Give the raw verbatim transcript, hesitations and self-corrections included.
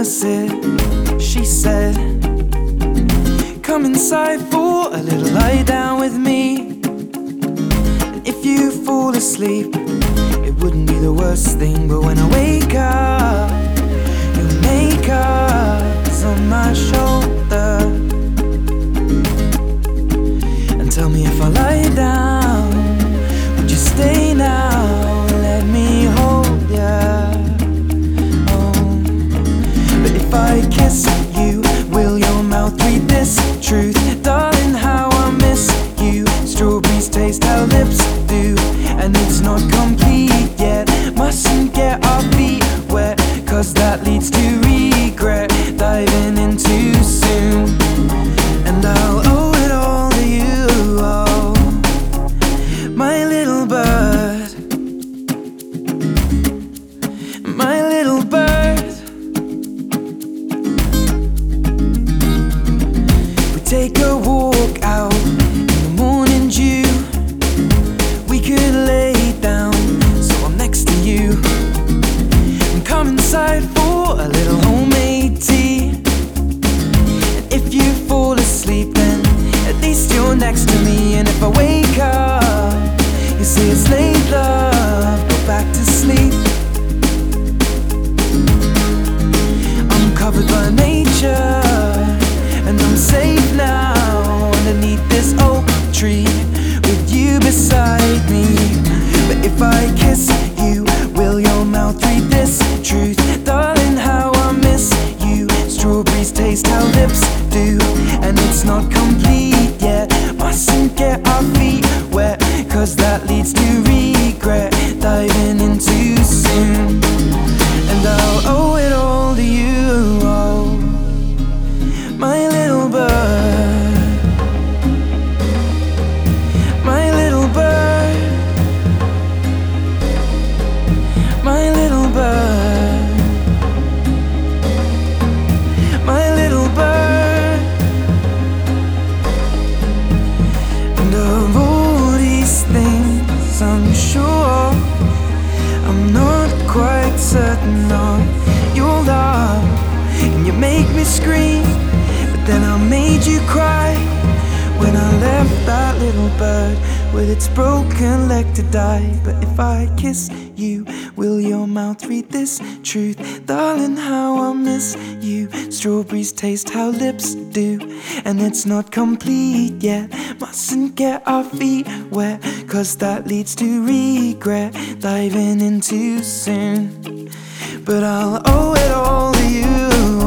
opposite. She said, come inside for a little lie down with me. And if you fall asleep, it wouldn't be the worst thing. But when I wake up, your makeup's on my shoulder. And tell me if I lie down, would you stay now? Let me hold ya. Oh. But if I kiss you, will your mouth read this truth? Darling, how I miss you. Strawberries taste how lips do, and it's not complete yet. Mustn't get our feet wet, cause that leads to regret. Diving in too soon, and I'll owe it all to you. Oh, my little bird, my little bird. We take a walk out in the morning dew. We could lay down so I'm next to you, and come inside for a little homemade tea. And if you fall asleep, then at least you're next to me. And if I wake up, you say it's late, love, go back to sleep. I'm covered by nature, and I'm safe now underneath this oak tree with you beside me. But if I kiss you, will your mouth read this truth? Darling, how I miss you. Strawberries taste how lips do, and it's not complete yet. Mustn't get our feet wet, cause that leads to regret. Diving in too soon, and I'll owe it all to you. Oh, my little bird, my little bird, my little bird, my little bird. And of all these things, I'm sure I'm not quite certain of your love. And you make me scream, but then I made you cry when I left that little bird with its broken leg to die. But if I kiss you, will your mouth read this truth? Darling, how I miss you. Strawberries taste how lips do, and it's not complete yet. Mustn't get our feet wet, cause that leads to regret. Diving in too soon, but I'll owe it all to you.